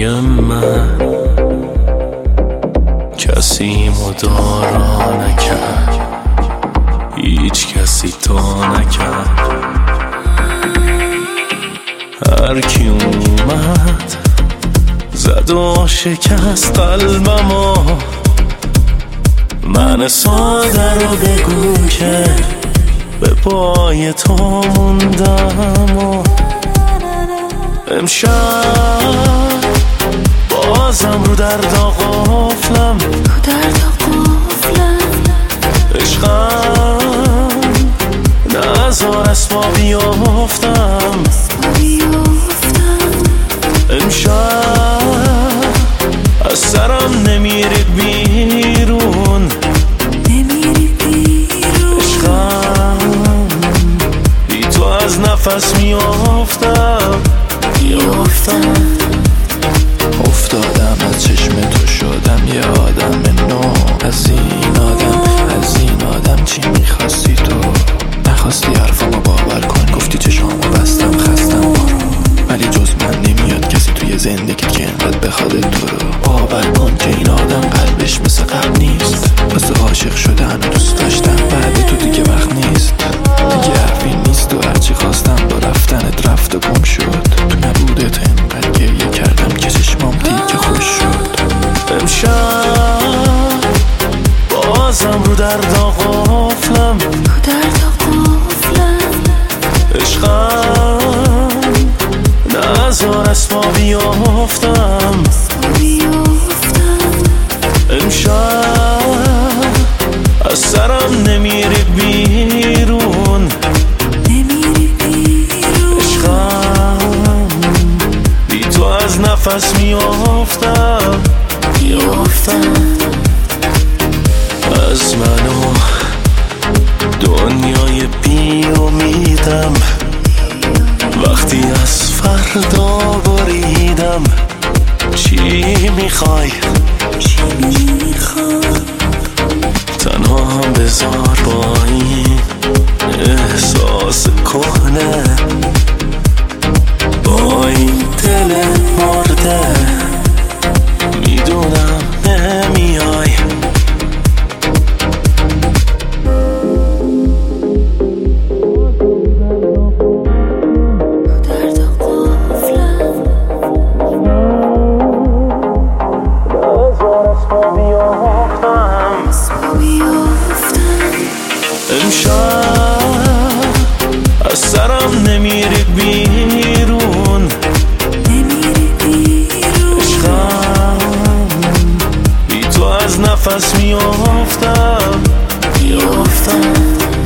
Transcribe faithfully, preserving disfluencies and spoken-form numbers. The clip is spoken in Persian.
توی من کسی مدارا نکرد، هیچ کسی تا نکرد. هر کی اومد زد و شکست قلبمو، من ساده رو بگو که به پای تو موندم. و امشب بازم رو درد غافلم، رو درد غافلم. عشقم نذار اسما بیافتم، امشب از سرم نمیری بیرون، نمیری بیرون. عشقم بی تو از نفس میافتم میافتم. افتادم از چشم تو شدم یه آدم نو، از این آدم از این آدم چی میخواستی تو؟ نخواستی حرفمو باور کنی، گفتی چشامو بستم خستم برو، ولی جز من نمیاد کسی توی زندگیت که اینقدر بخواد تو رو. باور کن که این آدم قلبش مثل قبل نیست، مثل عاشق شدن و دوست داشتن بعد تو دیگه وقت نیست، دیگه حرفی نیست و هرچی خواستم با رفتنت رفت و گم شد. تو نبودت اینقدر گریه کردم که چشمام دیگه خوش شد. امشب بازم رو درد غافلم، رو درد غافلم. عشقم نذار اسما بیافتم، امشب از سرم نمیری بیرون، نمیری بیرون. عشقم بی تو از نفس میافتم میافتم. از من و دنیای بی امیدم، وقتی از فردا بریدم. چی میخوای؟ چی میخوای؟ تنها هم بذار با این احساس کهنه، با این دل مرده. میدونم نمیای، امشب از سرم نمیری بیرون، نمیری بیرون. عشقم بی تو از نفس میافتم میافتم.